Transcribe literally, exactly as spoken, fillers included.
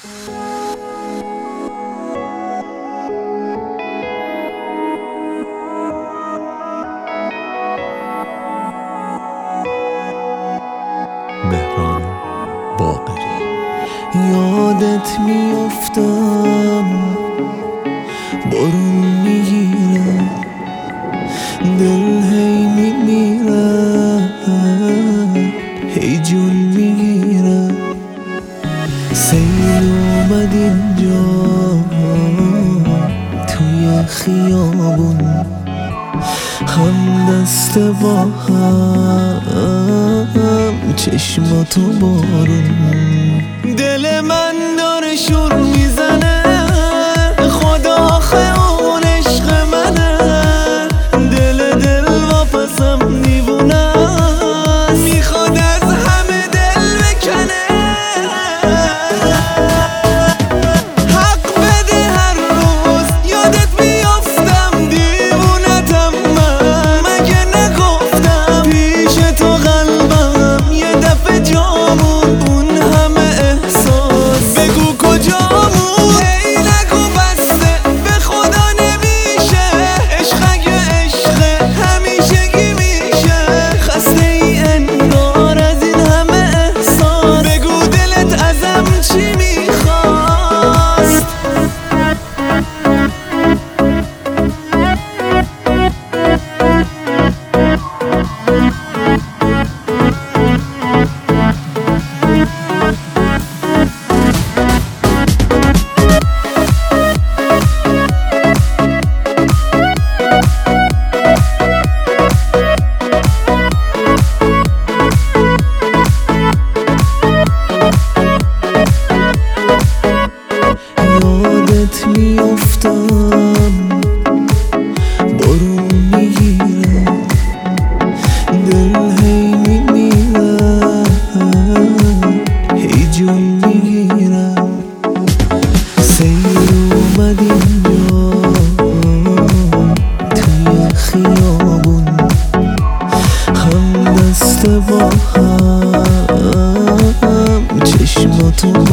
مهران باقری. یادت میافتم بارون میگیره، دل هی میمیره، هی جون میگیره. سیل اومد اینجا توی خیابون، هم دست با هم چشماتو بارون. دل من داره شور میزنه، خدا آخه اون عشق منه. دل دل واپسم دیوونه، میخواد از همه دل بکنه. حق بده هر روز یادت میافتم، دیوونتم من. مگه نگفتم پیش تو قلبم یه دفعه جامون، اون همه احساس بگو کجامون. هی نگو بسته به خدا نمیشه، عشق اگه عشقه همیشگی میشه. خسته ای انگار از این همه احساس، بگو دلت ازم چی میخواست. یادت میافتم بارون میگیره، دل هی میمیره، هی جون میگیره. سیل اومد اینجا توی خیابون، هم دست با هم چشماتو